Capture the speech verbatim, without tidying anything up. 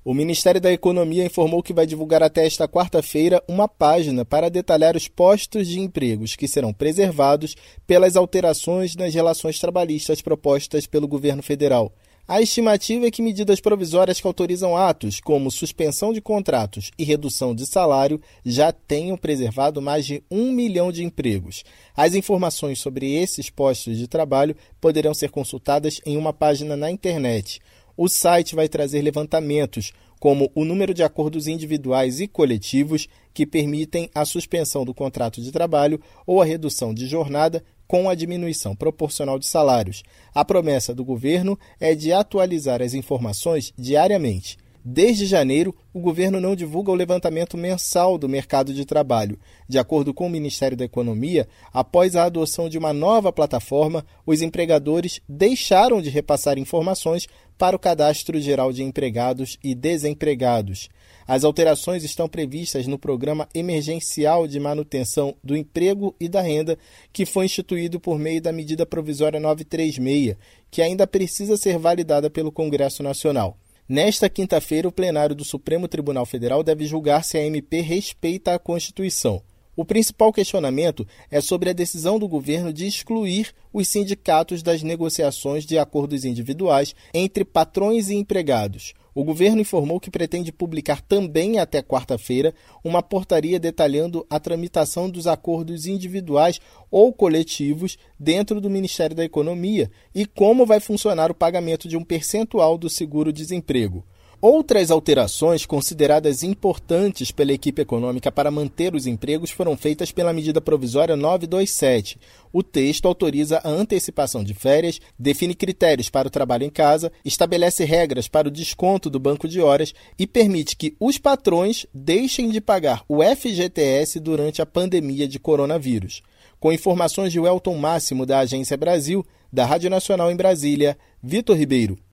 O Ministério da Economia informou que vai divulgar até esta quarta-feira uma página para detalhar os postos de empregos que serão preservados pelas alterações nas relações trabalhistas propostas pelo governo federal. A estimativa é que medidas provisórias que autorizam atos como suspensão de contratos e redução de salário já tenham preservado mais de um milhão de empregos. As informações sobre esses postos de trabalho poderão ser consultadas em uma página na internet. O site vai trazer levantamentos, como o número de acordos individuais e coletivos que permitem a suspensão do contrato de trabalho ou a redução de jornada com a diminuição proporcional de salários. A promessa do governo é de atualizar as informações diariamente. Desde janeiro, o governo não divulga o levantamento mensal do mercado de trabalho. De acordo com o Ministério da Economia, após a adoção de uma nova plataforma, os empregadores deixaram de repassar informações para o Cadastro Geral de Empregados e Desempregados. As alterações estão previstas no Programa Emergencial de Manutenção do Emprego e da Renda, que foi instituído por meio da Medida Provisória novecentos e trinta e seis, que ainda precisa ser validada pelo Congresso Nacional. Nesta quinta-feira, o plenário do Supremo Tribunal Federal deve julgar se a M P respeita a Constituição. O principal questionamento é sobre a decisão do governo de excluir os sindicatos das negociações de acordos individuais entre patrões e empregados. O governo informou que pretende publicar também até quarta-feira uma portaria detalhando a tramitação dos acordos individuais ou coletivos dentro do Ministério da Economia e como vai funcionar o pagamento de um percentual do seguro-desemprego. Outras alterações consideradas importantes pela equipe econômica para manter os empregos foram feitas pela medida provisória novecentos e vinte e sete. O texto autoriza a antecipação de férias, define critérios para o trabalho em casa, estabelece regras para o desconto do banco de horas e permite que os patrões deixem de pagar o F G T S durante a pandemia de coronavírus. Com informações de Welton Máximo, da Agência Brasil, da Rádio Nacional em Brasília, Vitor Ribeiro.